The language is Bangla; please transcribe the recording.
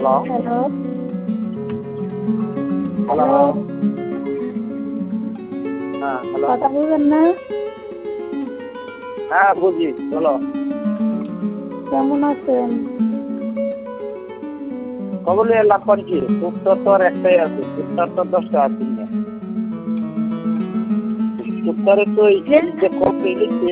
হ্যালো হ্যালো হ্যালো হ্যালো হ্যাঁ হ্যালো কথা বলবেন না? হ্যাঁ বুঝি বলো কেমন আছেন? কবলে লাভ করছি উত্তর তো আর একটাই আছে উত্তর তো 10টা আছে না উত্তরে তো এই যে কবে লিখছে